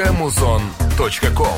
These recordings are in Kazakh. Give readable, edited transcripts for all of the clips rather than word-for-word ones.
www.muzon.com.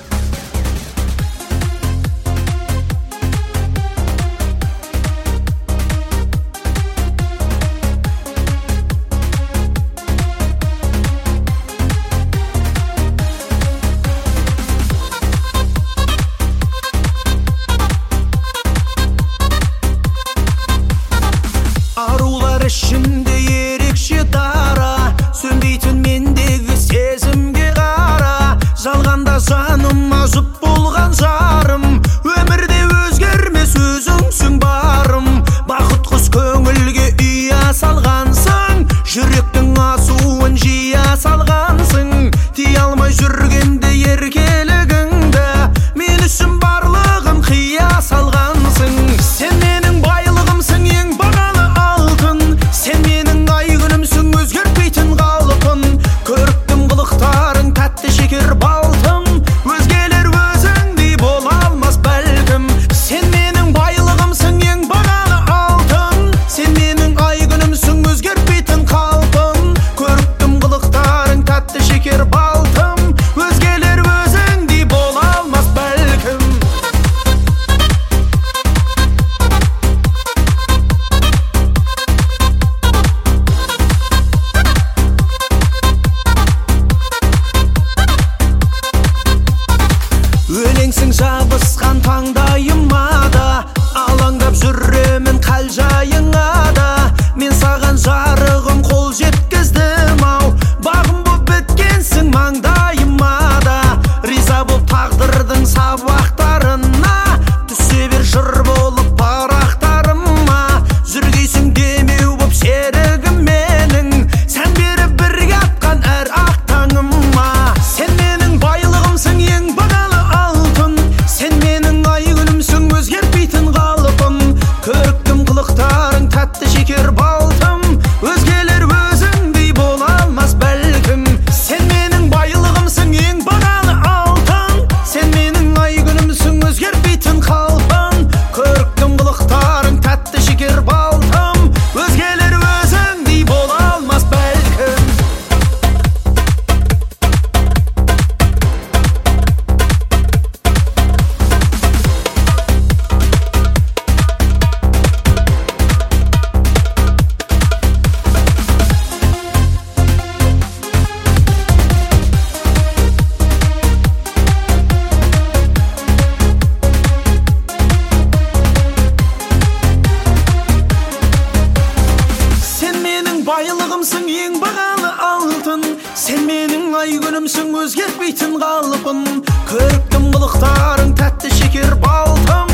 Arулар ішінде ерекше дара, сөнбейтін мендегі сезімге қара. Жалғанда жаным азып болған жарым, өмірде өзгермес өзіңсің барым. Бақыт құс көңілге ұя салғансың, жүректің асуын жия салғансың. Тия алмай жүргенде еркелігіңді, мен үшін барлығын қия салғансың. Сен менің байлығымсың, ең бағалы алтын. Сен менің ай күнімсің, өзгертпейтін қалпын. Көріктім қылықтарың тәтті шекер балтым, өзгелер өзіңдей бола алмас бәлкім. Сен менің байлығымсың, ең бағалы алтын. Сен менің ай күнімсің, өзгертпейтін қалпын. Көріктім қылықтарың тәтті шекер балтым, өзгелер өзіңдей бола алмас бәлкім. Өлеңсің жабысқан таңдайыма да, алаңдап жүремін қал жайыңа да. Мен саған жарығым қол жеткіздім ау, бағым боп біткенсің маңдайыма да. Риза боп тағдырдың сабақтарына, түсе бер жыр болып парақтарыма. Жүргейсің демеу боп серігім менің, сән беріп бірге атқан әр ақ таңыма. Сен менің байлығымсың, ең бағалы алтын. Сен менің ай күнімсің, өзгертпейтін қалпын. Көріктім қылықтарың тәтті шекер балтым, өзгелер өзіңдей бола алмас бәлкім. Сен менің байлығымсың, ең бағалы алтын. Сен менің ай күнімсің, өзгертпейтін қалпын. Көріктім қылықтарың тәтті шекер балтым, өзгелер өзіңдей бола алмас бәлкім. Сен менің байлығымсың, ең бағалы алтын. Сен менің ай күнімсің, өзгертпейтін қалпын. Көріктім қылықтарың тәтті шекер балтым,